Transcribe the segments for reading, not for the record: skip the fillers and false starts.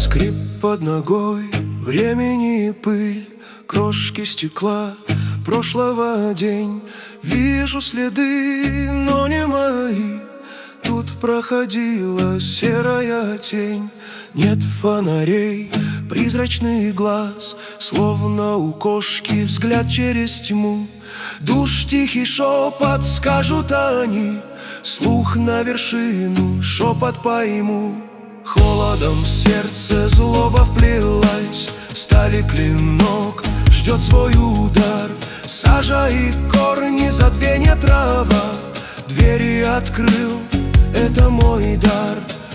Скрип под ногой, времени пыль, крошки стекла, прошлого день. Вижу следы, но не мои. Тут проходила серая тень. Нет фонарей, призрачный глаз, словно у кошки взгляд через тьму. Душ тихий шепот, скажут они, слух на вершину, шепот пойму. Холодом в сердце злоба вплелась, стали клинок, ждет свой удар. Сажа и корни, задвенет трава, двери открыл, это мой дар.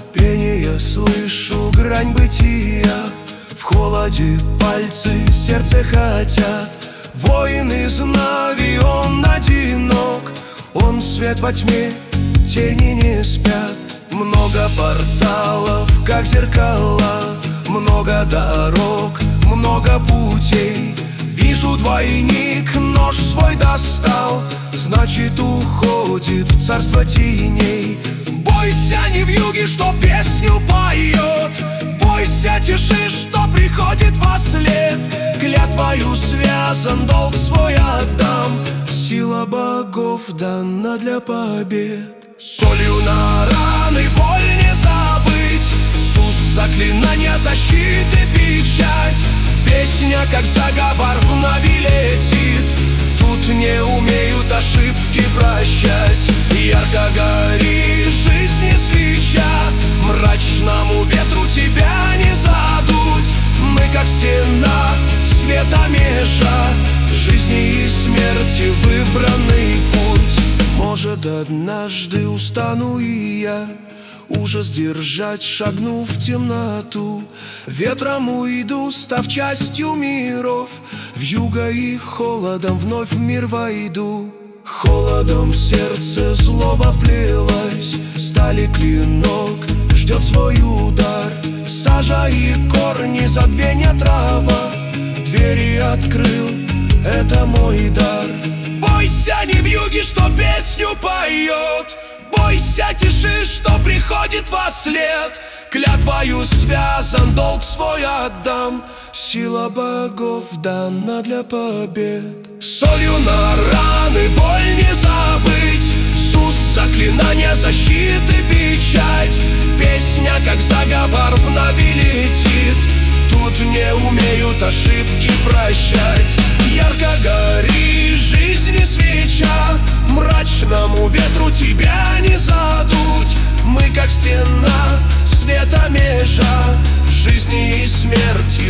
Пение слышу, грань бытия, в холоде пальцы, сердце хотят. Воин из Нави, он одинок, он свет во тьме, тени не спят. Много порталов, как зеркала, много дорог, много путей. Вижу двойник, нож свой достал, значит уходит в царство теней. Бойся не вьюги, что песню поет, бойся тиши, что приходит во след. Клятвою связан, долг свой отдам, сила богов дана для побед. Солью на раны боль не забыть, Иисус заклинания защиты печать. Песня как заговор в Нави летит, тут не умеют ошибки прощать. Ярко гори, жизни свеча, мрачному ветру тебя не задуть. Мы как стена, света межа, жизни и смерти выбранный путь. Может, однажды устану и я ужас держать, шагнув в темноту. Ветром уйду, став частью миров, вьюга и холодом вновь в мир войду. Холодом в сердце злоба вплелась, стали клинок, ждет свой удар. Сажа и корни, задвенет трава, двери открыл, это мой дар. Бойся не вьюги, что песню поет, бойся тиши, что приходит во след. Клятвою связан, долг свой отдам, сила богов дана для побед. Солью на раны боль не забыть, Иисус заклинания защиты печать. Песня как заговор в Нави летит, тут не умеют ошибки прощать. Ярко гори, жизни свеча, мрачному ветру тебя не задуть. Мы как стена, света межа, жизни и смерти